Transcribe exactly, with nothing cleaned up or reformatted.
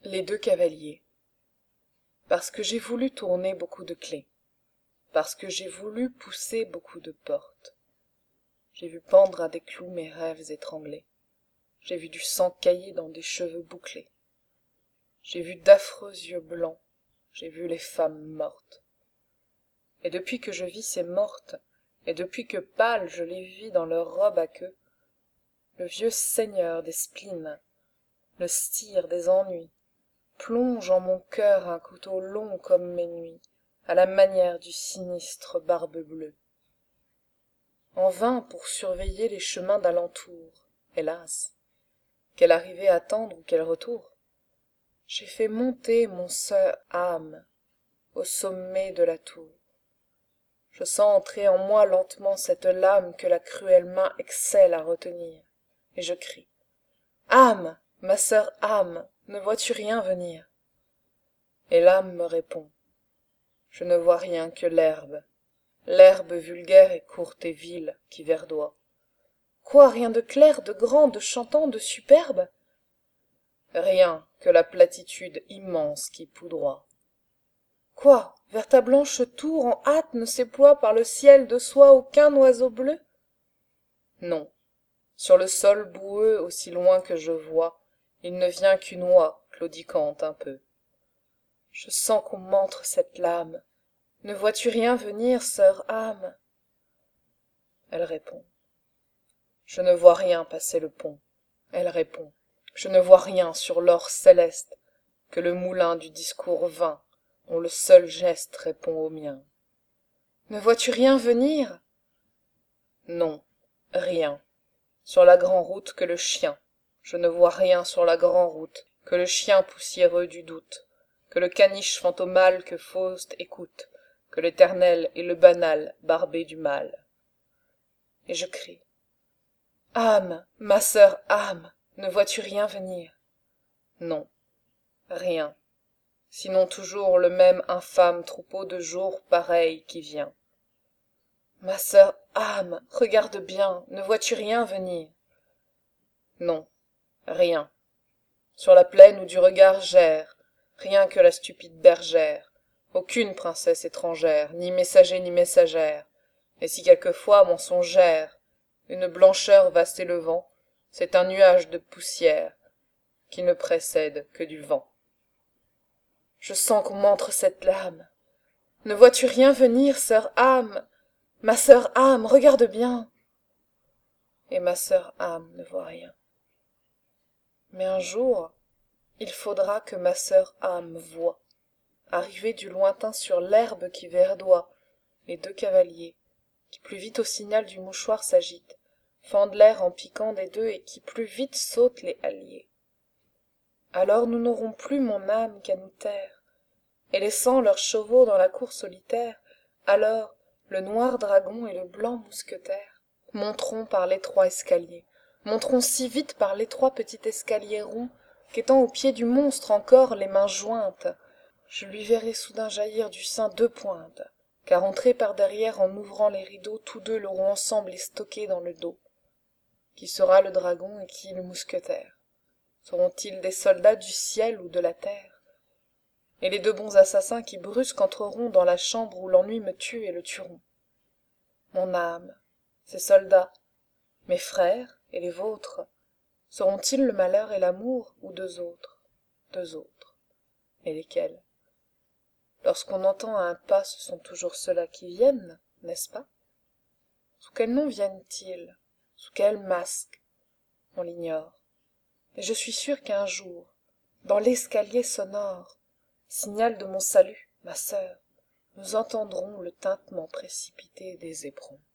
Les deux cavaliers. Parce que j'ai voulu tourner beaucoup de clefs, parce que j'ai voulu pousser beaucoup de portes, j'ai vu pendre à des clous mes rêves étranglés, j'ai vu du sang cailler dans des cheveux bouclés, j'ai vu d'affreux yeux blancs, j'ai vu les femmes mortes. Et depuis que je vis ces mortes, et depuis que pâles je les vis dans leurs robes à queue, le vieux seigneur des spleens, le styre des ennuis, plonge en mon cœur un couteau long comme mes nuits, à la manière du sinistre Barbe-Bleue. En vain pour surveiller les chemins d'alentour, hélas, quelle arrivée attendre ou quel retour, j'ai fait monter mon seul âme au sommet de la tour. Je sens entrer en moi lentement cette lame que la cruelle main excelle à retenir, et je crie: âme, ma sœur âme, ne vois-tu rien venir? Et l'âme me répond: je ne vois rien que l'herbe, l'herbe vulgaire et courte et vile qui verdoie. Quoi, rien de clair, de grand, de chantant, de superbe? Rien que la platitude immense qui poudroie. Quoi, vers ta blanche tour en hâte ne s'éploie par le ciel de soie aucun oiseau bleu? Non, sur le sol boueux aussi loin que je vois, il ne vient qu'une oie claudiquante un peu. Je sens qu'on m'entre cette lame. Ne vois-tu rien venir, sœur âme? Elle répond: je ne vois rien passer le pont. Elle répond: je ne vois rien sur l'or céleste que le moulin du discours vain dont le seul geste répond au mien. Ne vois-tu rien venir? Non, rien. Sur la grand'route que le chien. Je ne vois rien sur la grand'route que le chien poussiéreux du doute, que le caniche fantomal que Faust écoute, que l'éternel et le banal barbé du mal. Et je crie: âme, ma sœur âme, ne vois-tu rien venir? Non, rien, sinon toujours le même infâme troupeau de jours pareils qui vient. Ma sœur âme, regarde bien, ne vois-tu rien venir? Non, rien, sur la plaine où du regard gère, rien que la stupide bergère, aucune princesse étrangère, ni messager ni messagère, et si quelquefois mensongère, une blancheur va s'élevant, c'est un nuage de poussière qui ne précède que du vent. Je sens qu'on m'entre cette lame. Ne vois-tu rien venir, sœur âme? Ma sœur âme, regarde bien. Et ma sœur âme ne voit rien. Mais un jour, il faudra que ma sœur âme voie, arriver du lointain sur l'herbe qui verdoie, les deux cavaliers, qui plus vite au signal du mouchoir s'agitent, fendent l'air en piquant des deux et qui plus vite sautent les halliers. Alors nous n'aurons plus mon âme qu'à nous taire, et laissant leurs chevaux dans la cour solitaire, alors le noir dragon et le blanc mousquetaire monteront par l'étroit escalier, monteront si vite par l'étroit petit escalier rond qu'étant au pied du monstre encore les mains jointes, je lui verrai soudain jaillir du sein deux pointes, car entrés par derrière en ouvrant les rideaux, tous deux l'auront ensemble estoqué dans le dos. Qui sera le dragon et qui le mousquetaire? Seront-ils des soldats du ciel ou de la terre? Et les deux bons assassins qui brusques entreront dans la chambre où l'ennui me tue et le tueront. Mon âme, ces soldats, mes frères et les vôtres, seront-ils le malheur et l'amour ou deux autres? Deux autres. Et lesquels? Lorsqu'on entend un pas, ce sont toujours ceux-là qui viennent, n'est-ce pas? Sous quel nom viennent-ils? Sous quel masque? On l'ignore. Et je suis sûre qu'un jour, dans l'escalier sonore, signal de mon salut, ma sœur, nous entendrons le tintement précipité des éperons.